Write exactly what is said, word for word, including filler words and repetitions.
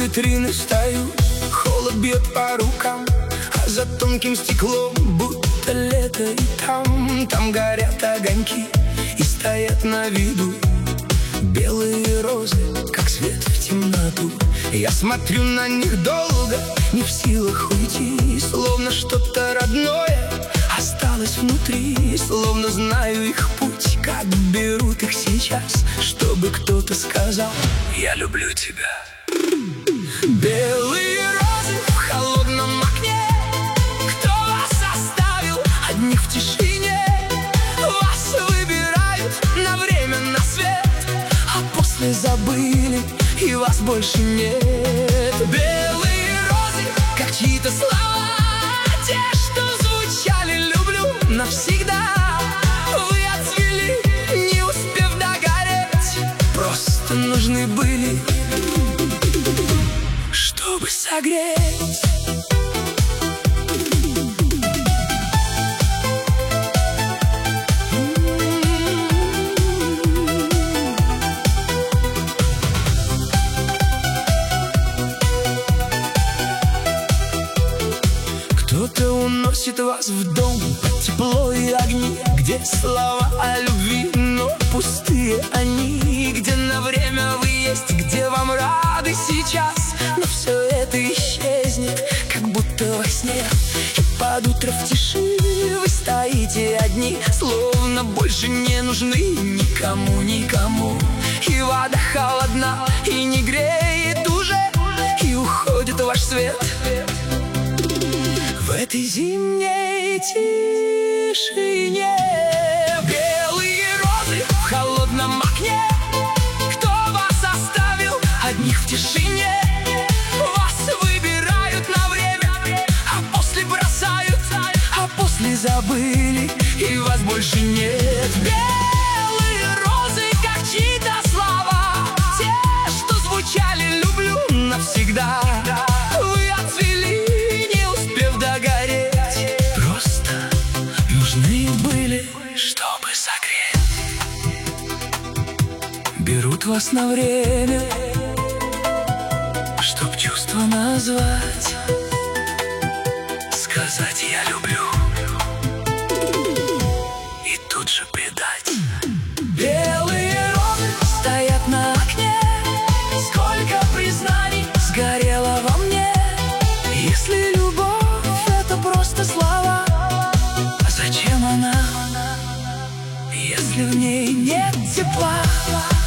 витрины стою, холод бьет по рукам, а за тонким стеклом будто лето. И там, там горят огоньки и стоят на виду белые розы, как свет в темноту. Я смотрю на них долго, не в силах уйти, словно что-то родное осталось внутри, словно знаю их путь, как берут их сейчас, чтобы кто-то сказал: я люблю тебя. Белые розы в холодном окне, кто вас оставил одних в тишине? Вас выбирают на время, на свет, а после забыли, и вас больше нет. Белые розы, как чьи-то слова, те, что звучали «люблю» навсегда. Вы отцвели, не успев догореть, просто нужны были, чтобы согреть. Кто-то уносит вас в дом, тепло и огни, где слова о любви, но пустые они, где на время вы есть, где вам рады сейчас, но все это исчезнет, как будто во сне. И под утро в тиши вы стоите одни, словно больше не нужны никому, никому. И вода холодна, и не греет уже, и уходит ваш свет. В этой зимней тишине белые розы в холодном окне, кто вас оставил одних в тишине? Вас выбирают на время, а после бросают, а после забыли, и вас больше нет. Белые розы, как чьи-то слова, те, что звучали «люблю» навсегда. Чтобы согреть, берут вас на время, чтоб чувства назвать, сказать «я люблю» и тут же предать. Белые розы стоят на окне, сколько признаний сгорело во мне. Если любовь — это просто слова, зачем она, если в ней нет тепла?